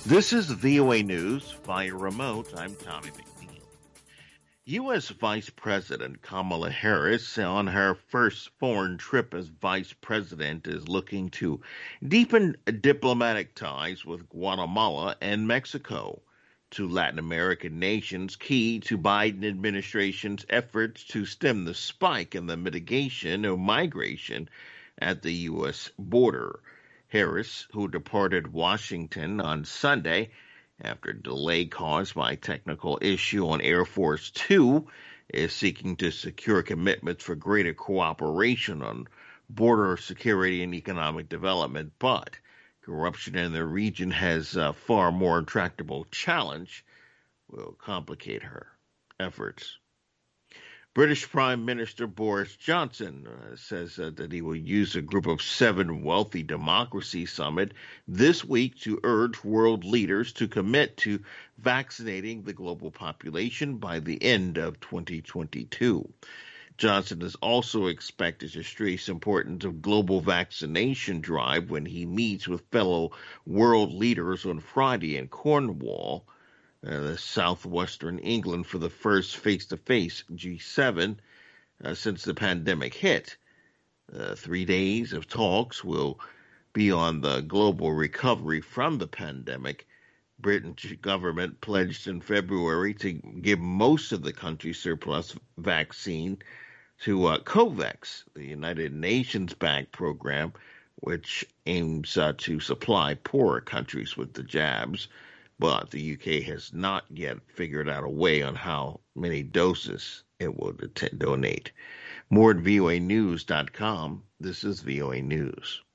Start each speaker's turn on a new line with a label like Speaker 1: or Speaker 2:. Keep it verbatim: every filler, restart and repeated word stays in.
Speaker 1: This is V O A News via remote. I'm Tommy McNeil. U S. Vice President Kamala Harris, on her first foreign trip as vice president, is looking to deepen diplomatic ties with Guatemala and Mexico, two Latin American nations key to Biden administration's efforts to stem the spike in the mitigation of migration at the U S border. Harris, who departed Washington on Sunday after delay caused by technical issue on Air Force Two, is seeking to secure commitments for greater cooperation on border security and economic development. But corruption in the region has a far more intractable challenge, will complicate her efforts. British Prime Minister Boris Johnson uh, says uh, that he will use a Group of Seven Wealthy Democracy Summit this week to urge world leaders to commit to vaccinating the global population by the end of twenty twenty-two. Johnson is also expected to stress the importance of global vaccination drive when he meets with fellow world leaders on Friday in Cornwall, Uh, southwestern England, for the first face-to-face G seven uh, since the pandemic hit. Uh, three days of talks will be on the global recovery from the pandemic. Britain's government pledged in February to give most of the country's surplus vaccine to uh, COVAX, the United Nations-backed program, which aims uh, to supply poorer countries with the jabs. But the U K has not yet figured out a way on how many doses it will det- donate. More at V O A news dot com. This is V O A News.